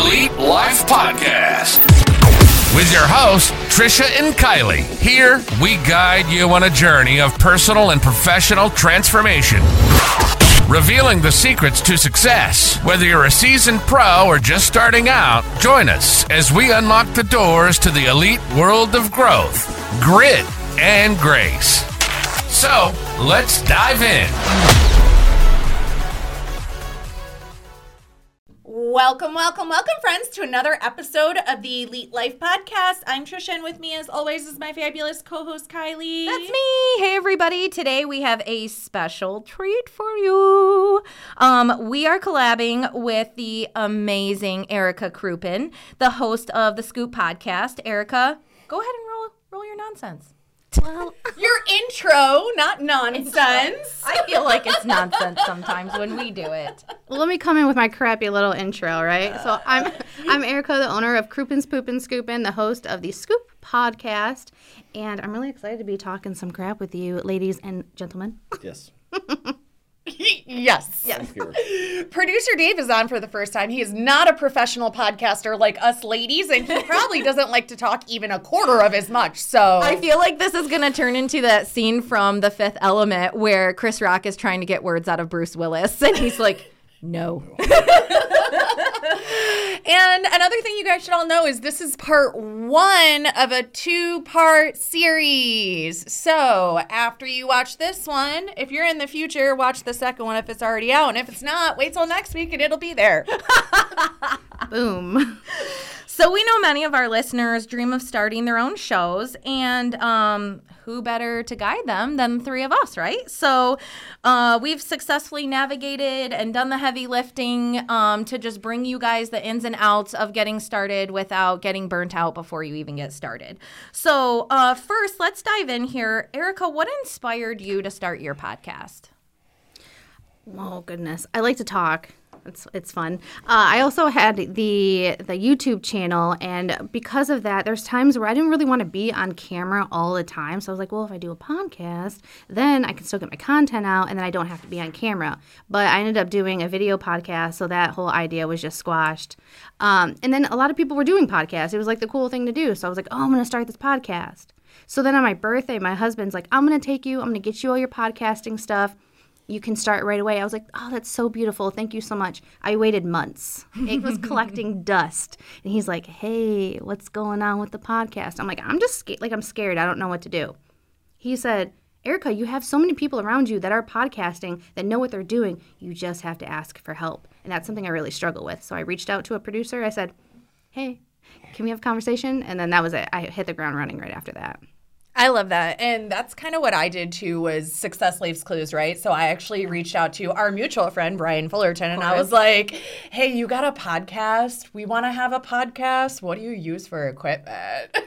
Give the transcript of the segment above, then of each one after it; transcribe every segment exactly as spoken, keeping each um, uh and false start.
Elite Life Podcast. With your hosts, Trisha and Kylie. Here, we guide you on a journey of personal and professional transformation. Revealing the secrets to success. Whether you're a seasoned pro or just starting out, join us as we unlock the doors to the elite world of growth, grit, and grace. So, let's dive in. Welcome, welcome, welcome, friends, to another episode of the Elite Life Podcast. I'm Trisha, and with me, as always, is my fabulous co-host, Kylie. That's me. Hey, everybody. Today, we have a special treat for you. Um, we are collabing with the amazing Erica Krupin, the host of the Scoop Podcast. Erica, go ahead and roll, roll your nonsense. Well, your intro, not nonsense. I feel like it's nonsense sometimes when we do it. Well, let me come in with my crappy little intro, right? Uh, so I'm I'm Erica, the owner of Krupin's Poopin' Scoopin', the host of the Scoop Podcast, and I'm really excited to be talking some crap with you, ladies and gentlemen. Yes. Yes. Yes. Producer Dave is on for the first time. He is not a professional podcaster like us ladies, and he probably doesn't like to talk even a quarter of as much. So I feel like this is going to turn into that scene from The Fifth Element where Chris Rock is trying to get words out of Bruce Willis, and he's like, no. And another thing you guys should all know is this is part one of a two-part series. So after you watch this one, if you're in the future, watch the second one if it's already out. And if it's not, wait till next week and it'll be there. Boom. So we know many of our listeners dream of starting their own shows, and um, who better to guide them than the three of us, right? So uh, we've successfully navigated and done the heavy lifting um, to just bring you guys the ins and outs of getting started without getting burnt out before you even get started. So uh, first, let's dive in here. Erica, what inspired you to start your podcast? Oh, goodness. I like to talk. It's it's fun. Uh, I also had the the YouTube channel, and because of that, there's times where I didn't really want to be on camera all the time. So I was like, well, if I do a podcast, then I can still get my content out, and then I don't have to be on camera. But I ended up doing a video podcast, so that whole idea was just squashed. Um, and then a lot of people were doing podcasts. It was like the cool thing to do. So I was like, oh, I'm going to start this podcast. So then on my birthday, my husband's like, I'm going to take you. I'm going to get you all your podcasting stuff. You can start right away. I was like, oh, that's so beautiful. Thank you so much. I waited months. It was collecting dust. And he's like, hey, what's going on with the podcast? I'm like, I'm just scared. Like, I'm scared. I don't know what to do. He said, Erica, you have so many people around you that are podcasting that know what they're doing. You just have to ask for help. And that's something I really struggle with. So I reached out to a producer. I said, hey, can we have a conversation? And then that was it. I hit the ground running right after that. I love that. And that's kind of what I did too, was success leaves clues, right? So I actually reached out to our mutual friend, Brian Fullerton, and I was like, hey, you got a podcast? We want to have a podcast. What do you use for equipment?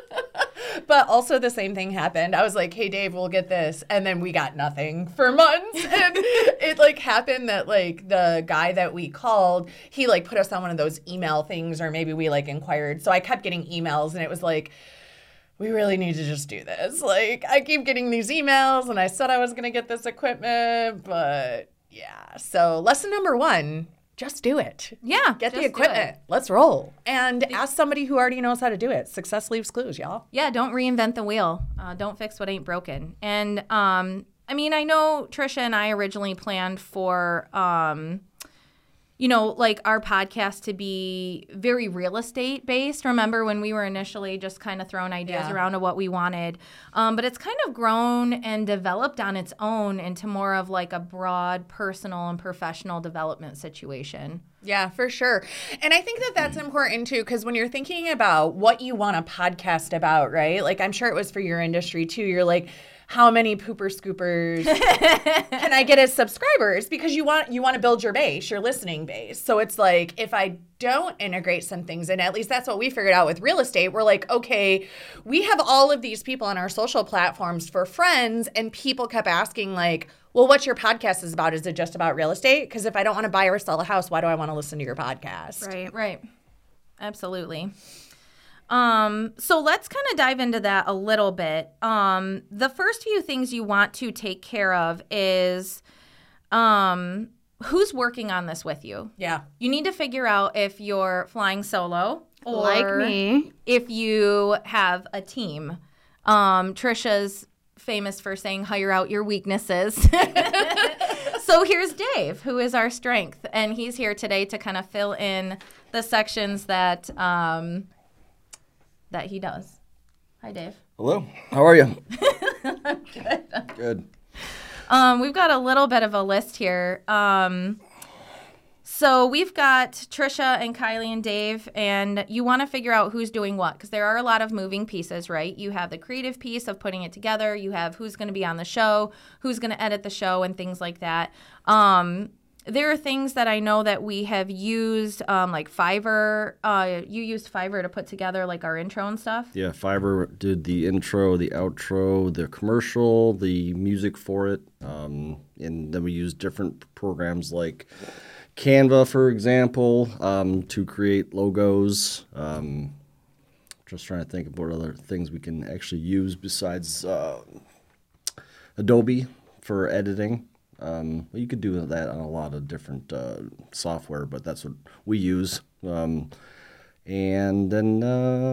But also the same thing happened. I was like, hey, Dave, we'll get this. And then we got nothing for months. And it like happened that like the guy that we called, he like put us on one of those email things, or maybe we like inquired. So I kept getting emails, and it was like, we really need to just do this. Like, I keep getting these emails, and I said I was going to get this equipment, but yeah. So lesson number one, just do it. Yeah. Get the equipment. Let's roll. And ask somebody who already knows how to do it. Success leaves clues, y'all. Yeah, don't reinvent the wheel. Uh, don't fix what ain't broken. And, um, I mean, I know Trisha and I originally planned for... Um, you know, like our podcast to be very real estate based. Remember when we were initially just kind of throwing ideas yeah. around of what we wanted. Um, but it's kind of grown and developed on its own into more of like a broad personal and professional development situation. Yeah, for sure. And I think that that's important too, because when you're thinking about what you want to podcast about, right? Like I'm sure it was for your industry too. You're like, how many pooper scoopers can I get as subscribers? Because you want you want to build your base, your listening base. So it's like, if I don't integrate some things in, at least that's what we figured out with real estate. We're like, okay, we have all of these people on our social platforms for friends, and people kept asking like, well, what's your podcast is about? Is it just about real estate? Because if I don't want to buy or sell a house, why do I want to listen to your podcast? Right, right. Absolutely. Um, so let's kind of dive into that a little bit. Um, the first few things you want to take care of is, um, who's working on this with you? Yeah. You need to figure out if you're flying solo or Like me. if you have a team. Um, Trisha's famous for saying, hire out your weaknesses. So here's Dave, who is our strength, and he's here today to kind of fill in the sections that um, that he does. Hi, Dave. Hello. How are you? Good. Good. Um, we've got a little bit of a list here. Um, so we've got Trisha and Kylie and Dave, and you want to figure out who's doing what, because there are a lot of moving pieces, right? You have the creative piece of putting it together. You have who's going to be on the show, who's going to edit the show, and things like that. Um, there are things that I know that we have used, um, like Fiverr. Uh, you used Fiverr to put together like our intro and stuff. Yeah, Fiverr did the intro, the outro, the commercial, the music for it. Um, and then we used different programs like Canva, for example, um, to create logos. Um, just trying to think of what other things we can actually use besides uh, Adobe for editing. Um, well, you could do that on a lot of different uh, software, but that's what we use. Um, and then,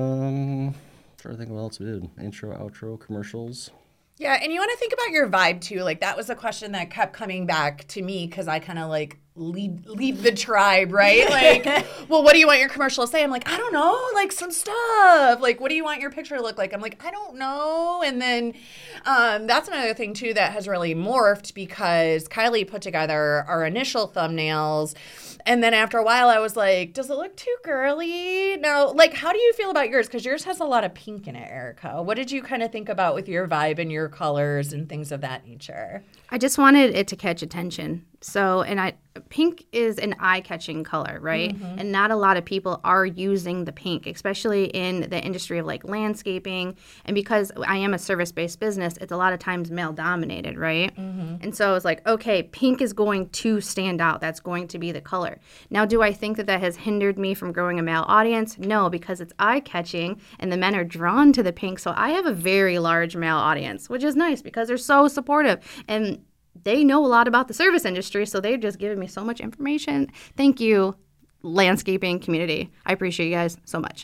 um, trying to think what else we did. Intro, outro, commercials. Yeah, and you want to think about your vibe too. Like that was a question that kept coming back to me because I kind of like lead lead the tribe, right? Like, well, what do you want your commercial to say? I'm like, I don't know, like some stuff. Like, what do you want your picture to look like? I'm like, I don't know. And then um, that's another thing too that has really morphed because Kylie put together our initial thumbnails. And then after a while, I was like, does it look too girly? No, like, how do you feel about yours? Because yours has a lot of pink in it, Erica. What did you kind of think about with your vibe and your colors and things of that nature? I just wanted it to catch attention. So, and I, pink is an eye-catching color, right? Mm-hmm. And not a lot of people are using the pink, especially in the industry of like landscaping. And because I am a service-based business, it's a lot of times male-dominated, right? Mm-hmm. And so it's like, okay, pink is going to stand out. That's going to be the color. Now, do I think that that has hindered me from growing a male audience? No, because it's eye-catching and the men are drawn to the pink. So I have a very large male audience, which is nice because they're so supportive. And they know a lot about the service industry, so they've just given me so much information. Thank you, landscaping community. I appreciate you guys so much.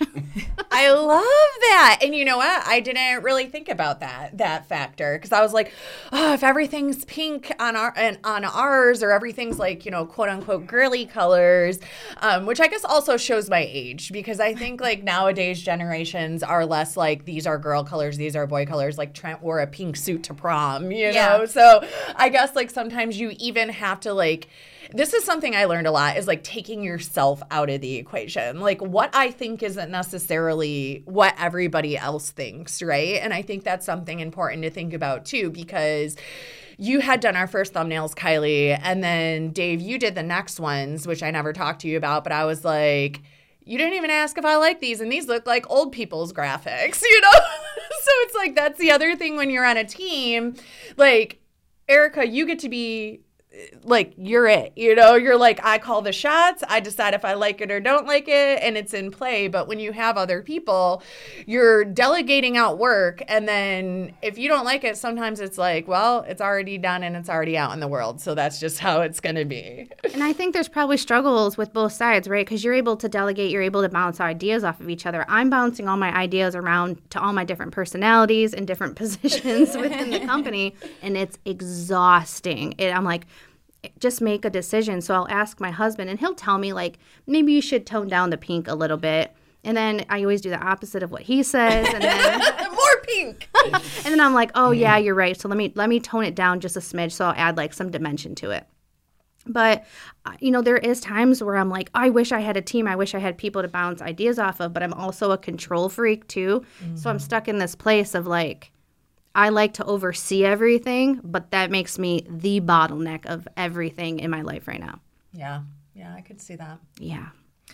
I love that. And you know what? I didn't really think about that that factor because I was like, oh, if everything's pink on our and on ours or everything's like, you know, quote unquote girly colors, um, which I guess also shows my age because I think like nowadays generations are less like these are girl colors, these are boy colors. Like Trent wore a pink suit to prom, you know? Yeah. So I guess like sometimes you even have to like, this is something I learned a lot is like taking yourself out of the equation. Like what I think isn't necessarily what everybody else thinks, right? And I think that's something important to think about too because you had done our first thumbnails, Kylie, and then Dave, you did the next ones, which I never talked to you about, but I was like, you didn't even ask if I like these, and these look like old people's graphics, you know? So it's like that's the other thing when you're on a team. Like, Erica, you get to be like, you're it, you know, you're like, I call the shots, I decide if I like it or don't like it, and it's in play. But when you have other people, you're delegating out work, and then if you don't like it, sometimes it's like, well, it's already done and it's already out in the world, so that's just how it's going to be. And I think there's probably struggles with both sides, right? Because you're able to delegate, you're able to bounce ideas off of each other. I'm bouncing all my ideas around to all my different personalities and different positions within the company, and it's exhausting. It, I'm like, just make a decision. So I'll ask my husband, and he'll tell me, like, maybe you should tone down the pink a little bit. And then I always do the opposite of what he says. And then more pink. And then I'm like, oh, yeah, you're right. So let me let me tone it down just a smidge. So I'll add, like, some dimension to it. But, you know, there is times where I'm like, I wish I had a team. I wish I had people to bounce ideas off of. But I'm also a control freak, too. Mm-hmm. So I'm stuck in this place of, like, I like to oversee everything, but that makes me the bottleneck of everything in my life right now. Yeah. Yeah, I could see that. Yeah.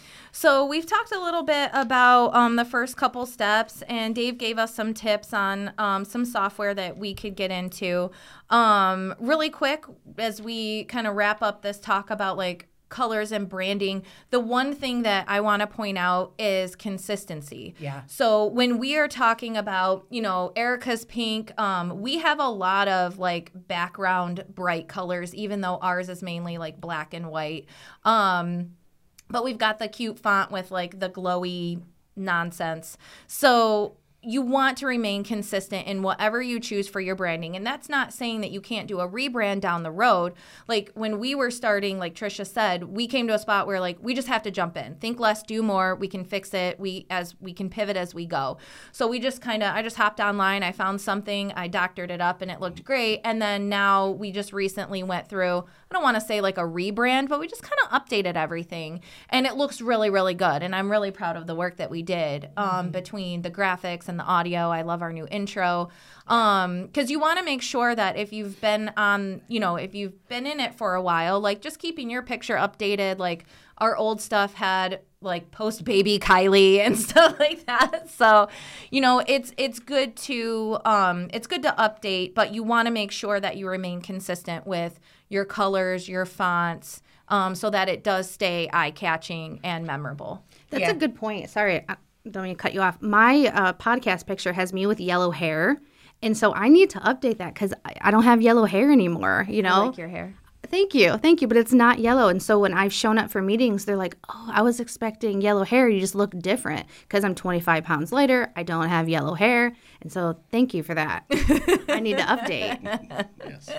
So we've talked a little bit about um, the first couple steps, and Dave gave us some tips on um, some software that we could get into. Um, really quick, as we kind of wrap up this talk about like colors and branding, the one thing that I want to point out is consistency. Yeah. So when we are talking about, you know, Erica's pink, um, we have a lot of like background bright colors, even though ours is mainly like black and white. Um, but we've got the cute font with like the glowy nonsense. So you want to remain consistent in whatever you choose for your branding. And that's not saying that you can't do a rebrand down the road. Like when we were starting, like Trisha said, we came to a spot where like we just have to jump in. Think less, do more. We can fix it. We as we can pivot as we go. So we just kind of, I just hopped online. I found something. I doctored it up and it looked great. And then now we just recently went through, I don't want to say like a rebrand, but we just kind of updated everything. And it looks really, really good. And I'm really proud of the work that we did um, mm-hmm. between the graphics and the audio. I love our new intro. Um, because you want to make sure that if you've been on, you know, if you've been in it for a while, like just keeping your picture updated, like our old stuff had like post baby Kylie and stuff like that. So, you know, it's it's good to um it's good to update, but you want to make sure that you remain consistent with your colors, your fonts, um, so that it does stay eye-catching and memorable. That's Yeah. a good point. Sorry, I don't mean to cut you off. My uh, podcast picture has me with yellow hair, and so I need to update that because I, I don't have yellow hair anymore, you know? I like your hair. Thank you. Thank you. But it's not yellow. And so when I've shown up for meetings, they're like, oh, I was expecting yellow hair. You just look different because I'm twenty-five pounds lighter. I don't have yellow hair. And so thank you for that. I need to update. Yes.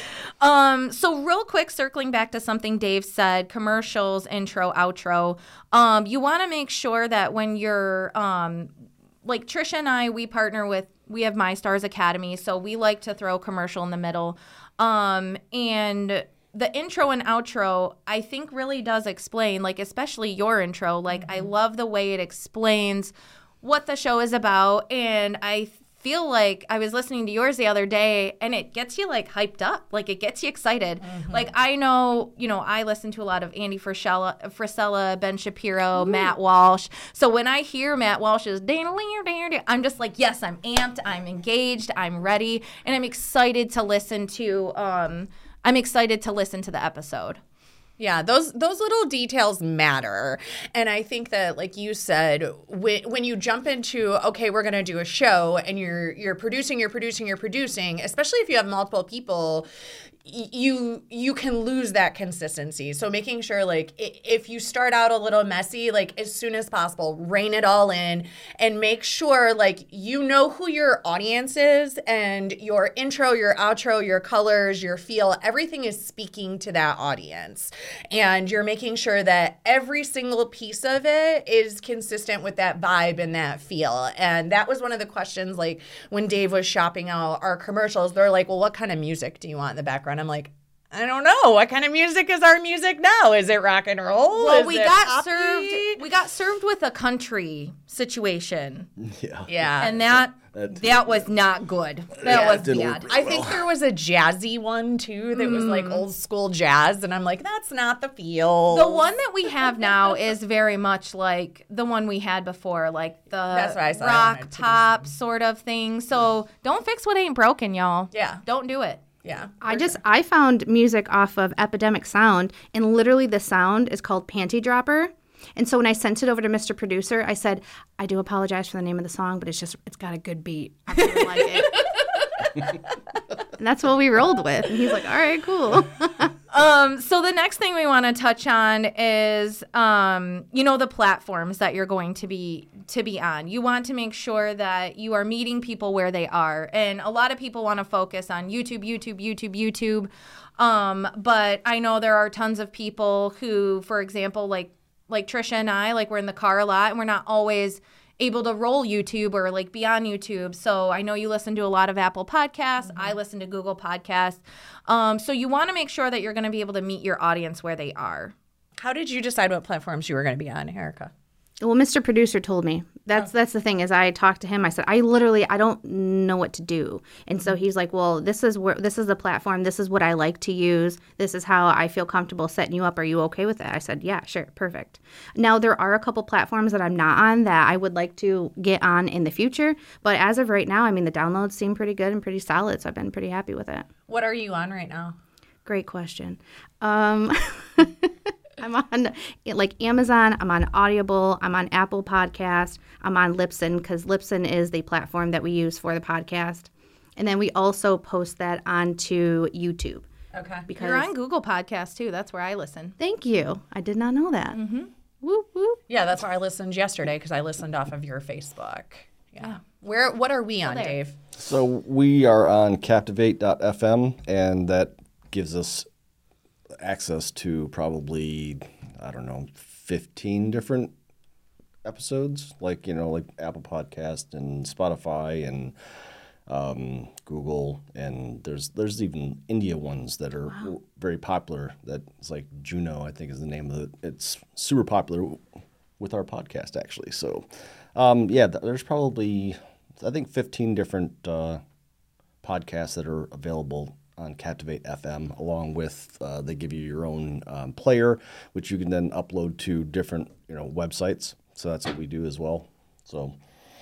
Um, so real quick, circling back to something Dave said, commercials, intro, outro, um, you want to make sure that when you're, um, like Trisha and I, we partner with, we have My Stars Academy, so we like to throw commercial in the middle. Um, and the intro and outro, I think really does explain, like, especially your intro, like, mm-hmm. I love the way it explains what the show is about, and I feel like I was listening to yours the other day, and it gets you, like, hyped up. Like, it gets you excited. Mm-hmm. Like, I know, you know, I listen to a lot of Andy Frisella, Frisella Ben Shapiro, Ooh. Matt Walsh. So when I hear Matt Walsh's, I'm just like, yes, I'm amped, I'm engaged, I'm ready, and I'm excited to listen to, um, I'm excited to listen to the episode. Yeah, those those little details matter. And I think that, like you said, when, when you jump into, okay, we're going to do a show and you're you're producing, you're producing, you're producing, especially if you have multiple people, you you can lose that consistency. So making sure, like, if you start out a little messy, like, as soon as possible, rein it all in and make sure, like, you know who your audience is and your intro, your outro, your colors, your feel, everything is speaking to that audience. And you're making sure that every single piece of it is consistent with that vibe and that feel. And that was one of the questions, like, when Dave was shopping out our commercials, they're like, well, what kind of music do you want in the background? I'm like, I don't know. What kind of music is our music now? Is it rock and roll? Well, is we it got poppy? served. We got served with a country situation. Yeah. Yeah. And that That- that was not good. That Yeah, was didn't bad. work. I think there was a jazzy one too that was like old school jazz, and I'm like, that's not the feel. The one that we have now is very much like the one we had before, like the That's what I said. I wanted rock to be pop sort of thing. So don't fix what ain't broken, y'all. Yeah. Don't do it. Yeah. I just, I found music off of Epidemic Sound, and literally the sound is called Panty Dropper. And so when I sent it over to Mister Producer, I said, I do apologize for the name of the song, but it's just, it's got a good beat. I really like it. And that's what we rolled with. And he's like, all right, cool. Um, so the next thing we want to touch on is, um, you know, the platforms that you're going to be to be on. You want to make sure that you are meeting people where they are. And a lot of people want to focus on YouTube, YouTube, YouTube, YouTube. Um, but I know there are tons of people who, for example, like like Trisha and I, like we're in the car a lot and we're not always able to roll YouTube or like be on YouTube. So I know you listen to a lot of Apple Podcasts. Mm-hmm. I listen to Google Podcasts. Um, so you want to make sure that you're going to be able to meet your audience where they are. How did you decide what platforms you were going to be on, Erica? Well, Mister Producer told me. That's that's the thing is I talked to him. I said, I literally, I don't know what to do. And so he's like, well, this is where this is the platform. This is what I like to use. This is how I feel comfortable setting you up. Are you okay with that? I said, yeah, sure. Perfect. Now, there are a couple platforms that I'm not on that I would like to get on in the future. But as of right now, I mean, the downloads seem pretty good and pretty solid. So I've been pretty happy with it. What are you on right now? Great question. Um, I'm on like Amazon, I'm on Audible, I'm on Apple Podcast, I'm on Libsyn because Libsyn is the platform that we use for the podcast. And then we also post that onto YouTube. Okay. Because You're on Google Podcasts too. That's where I listen. Thank you. I did not know that. Mm-hmm. Whoop, whoop. Yeah, that's where I listened yesterday because I listened off of your Facebook. Yeah. Where? What are we on, there. Dave? So we are on Captivate dot f m, and that gives us access to probably, I don't know, fifteen different episodes, like, you know, like Apple Podcast and Spotify and um, Google, and there's there's even India ones that are wow. very popular. That's like Juno, I think is the name of it. It's super popular with our podcast, actually. So, um, yeah, there's probably, I think, fifteen different uh, podcasts that are available on Captivate F M, along with uh, they give you your own um, player, which you can then upload to different, you know, websites. So that's what we do as well. So,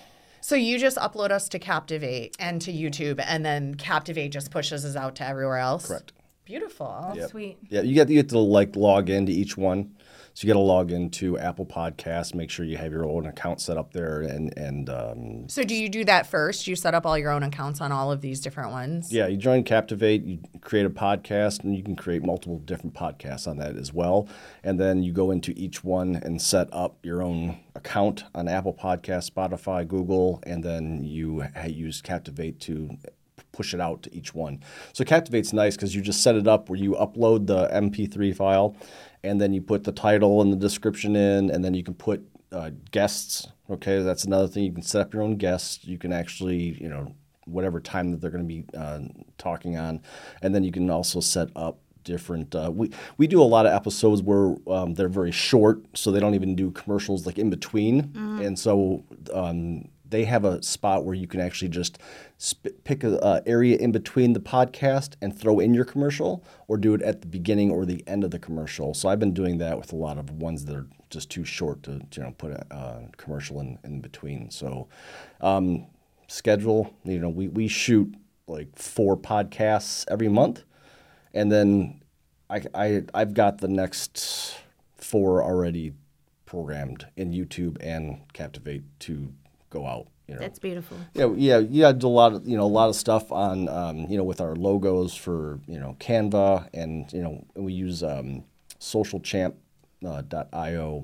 so you just upload us to Captivate and to YouTube, and then Captivate just pushes us out to everywhere else? Correct. Beautiful. Yep. Sweet. Yeah, you get you get to like log into each one. So you got to log into Apple Podcasts, make sure you have your own account set up there, and and um, So do you do that first? You set up all your own accounts on all of these different ones? yeah, you join Captivate, you create a podcast, and you can create multiple different podcasts on that as well. And then you go into each one and set up your own account on Apple Podcasts, Spotify, Google, and then you use Captivate to push it out to each one. So Captivate's nice because you just set it up where you upload the M P three file, and then you put the title and the description in, and then you can put uh, guests. Okay, that's another thing. You can set up your own guests. You can actually, you know, whatever time that they're going to be uh, talking on, and then you can also set up different. Uh, we we do a lot of episodes where um, they're very short, so they don't even do commercials like in between, mm-hmm. and so. Um, They have a spot where you can actually just sp- pick an uh, area in between the podcast and throw in your commercial, or do it at the beginning or the end of the commercial. So I've been doing that with a lot of ones that are just too short to, you know, put a uh, commercial in, in between. So um, schedule, you know, we, we shoot like four podcasts every month, and then I, I, I've got the next four already programmed in YouTube and Captivate to go out. You know. That's beautiful. Yeah, yeah, yeah. Do a lot of you know a lot of stuff on um, you know with our logos for you know Canva, and you know we use um, social champ dot io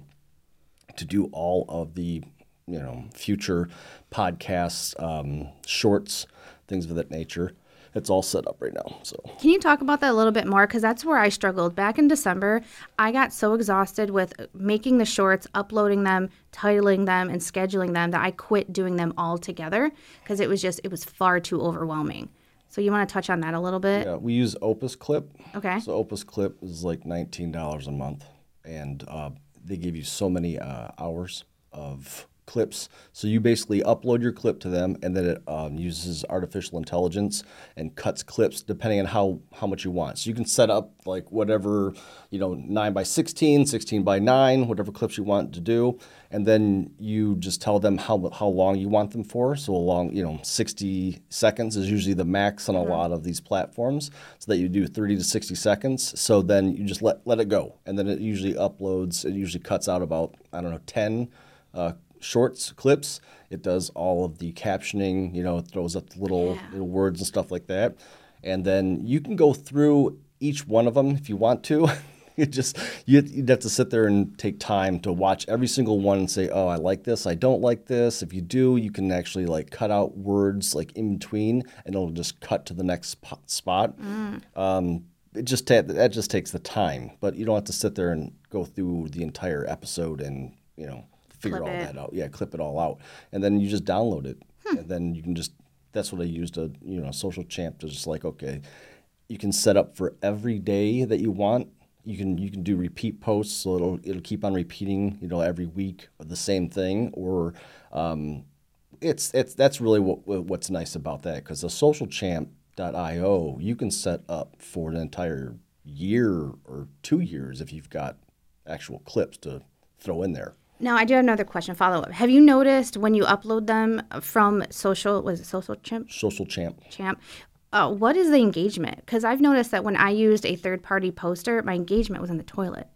to do all of the you know future podcasts, um, shorts, things of that nature. It's all set up right now. So can you talk about that a little bit more? Because that's where I struggled. Back in December, I got so exhausted with making the shorts, uploading them, titling them, and scheduling them that I quit doing them all together because it was just, it was far too overwhelming. So you want to touch on that a little bit? Yeah, we use Opus Clip. Okay. So Opus Clip is like nineteen dollars a month, and uh, they give you so many uh, hours of clips. So you basically upload your clip to them, and then it um, uses artificial intelligence and cuts clips depending on how, how much you want. So you can set up like whatever, you know, nine by sixteen, sixteen by nine, whatever clips you want to do, and then you just tell them how how long you want them for. So along, you know, sixty seconds is usually the max on a mm-hmm. lot of these platforms, so that you do thirty to sixty seconds. So then you just let let it go, and then it usually uploads. It usually cuts out about, I don't know, ten uh, shorts, clips. It does all of the captioning, you know, it throws up the little, yeah. little words and stuff like that. And then you can go through each one of them if you want to. You just, you'd, you'd have to sit there and take time to watch every single one and say, oh, I like this, I don't like this. If you do, you can actually like cut out words like in between, and it'll just cut to the next spot. Mm. Um, it just ta- that just takes the time, but you don't have to sit there and go through the entire episode and, you know, figure clip all it. that out. Yeah, clip it all out. And then you just download it. Hmm. And then you can just, that's what I used to, you know, Social Champ to just like, okay, you can set up for every day that you want. You can you can do repeat posts, so it'll it'll keep on repeating, you know, every week the same thing. Or um, it's it's that's really what what's nice about that, because the social champ dot io you can set up for an entire year or two years if you've got actual clips to throw in there. Now, I do have another question, follow-up. Have you noticed when you upload them from social, was it Social Champ? Social Champ. Champ. Uh, what is the engagement? Because I've noticed that when I used a third-party poster, my engagement was in the toilet.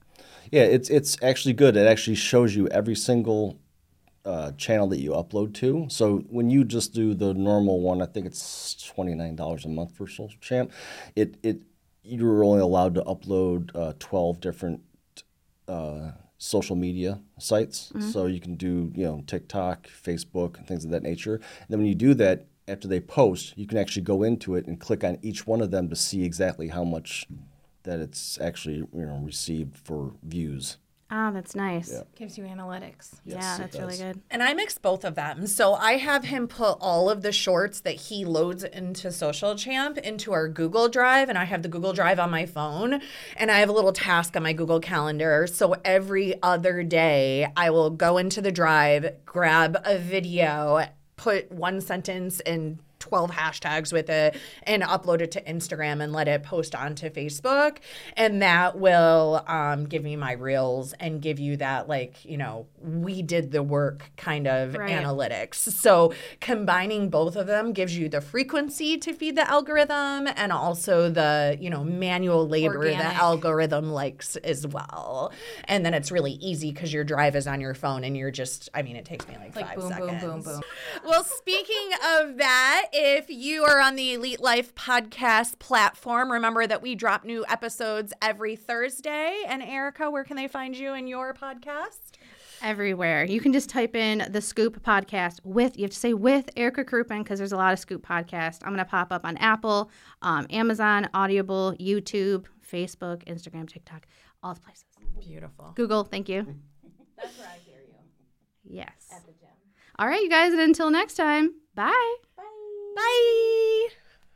Yeah, it's it's actually good. It actually shows you every single uh, channel that you upload to. So when you just do the normal one, I think it's twenty-nine dollars a month for Social Champ. It it you're only allowed to upload uh, twelve different uh, social media sites. Mm-hmm. So you can do you know TikTok, Facebook, and things of that nature. And then when you do that, after they post, you can actually go into it and click on each one of them to see exactly how much that it's actually you know received for views. Ah, that's nice. Yeah. Gives you analytics. Yes, yeah, it that's really does. good. And I mix both of them. So I have him put all of the shorts that he loads into Social Champ into our Google Drive, and I have the Google Drive on my phone, and I have a little task on my Google Calendar. So every other day, I will go into the Drive, grab a video, put one sentence and twelve hashtags with it and upload it to Instagram and let it post onto Facebook. And that will um, give me my reels and give you that, like, you know, we did the work kind of Right. analytics. So combining both of them gives you the frequency to feed the algorithm and also the, you know, manual labor Organic. the algorithm likes as well. And then it's really easy because your Drive is on your phone and you're just, I mean, it takes me like, Like five boom, boom, seconds. boom, boom. Well, speaking of that, if you are on the Elite Life podcast platform, remember that we drop new episodes every Thursday. And Erica, where can they find you in your podcast? Everywhere. You can just type in the Scoop podcast with, you have to say with Erica Kruppen because there's a lot of Scoop podcasts. I'm going to pop up on Apple, um, Amazon, Audible, YouTube, Facebook, Instagram, TikTok, all the places. Beautiful. Google, thank you. That's where I hear you. Yes. At the gym. All right, you guys, and until next time, bye. Bye.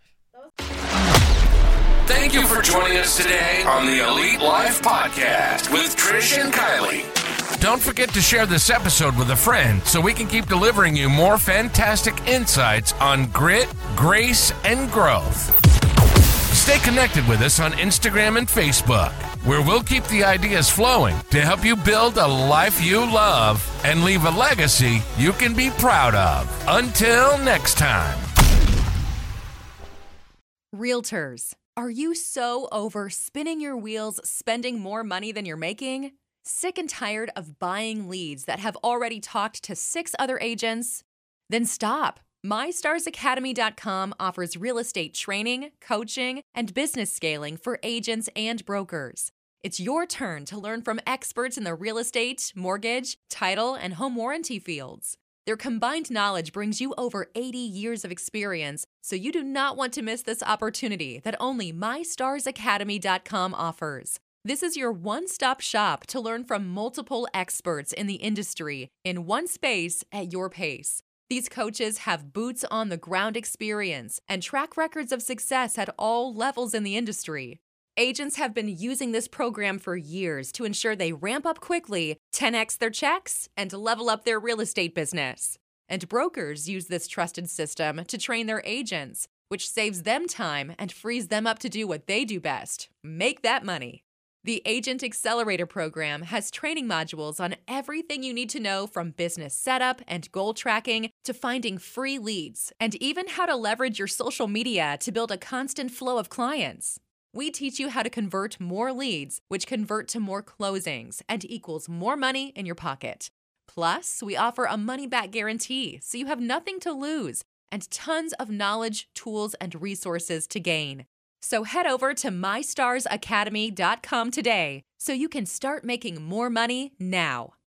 Thank you for joining us today on the Elite Life Podcast with Trish and Kylie. Don't forget to share this episode with a friend so we can keep delivering you more fantastic insights on grit, grace, and growth. Stay connected with us on Instagram and Facebook, where we'll keep the ideas flowing to help you build a life you love and leave a legacy you can be proud of. Until next time. Realtors, are you so over spinning your wheels, spending more money than you're making? Sick and tired of buying leads that have already talked to six other agents? Then stop. my stars academy dot com offers real estate training, coaching, and business scaling for agents and brokers. It's your turn to learn from experts in the real estate, mortgage, title, and home warranty fields. Their combined knowledge brings you over eighty years of experience, so you do not want to miss this opportunity that only my stars academy dot com offers. This is your one-stop shop to learn from multiple experts in the industry in one space at your pace. These coaches have boots-on-the-ground experience and track records of success at all levels in the industry. Agents have been using this program for years to ensure they ramp up quickly, ten x their checks, and level up their real estate business. And brokers use this trusted system to train their agents, which saves them time and frees them up to do what they do best, make that money. The Agent Accelerator program has training modules on everything you need to know from business setup and goal tracking to finding free leads, and even how to leverage your social media to build a constant flow of clients. We teach you how to convert more leads, which convert to more closings and equals more money in your pocket. Plus, we offer a money-back guarantee, so you have nothing to lose and tons of knowledge, tools, and resources to gain. So head over to my stars academy dot com today so you can start making more money now.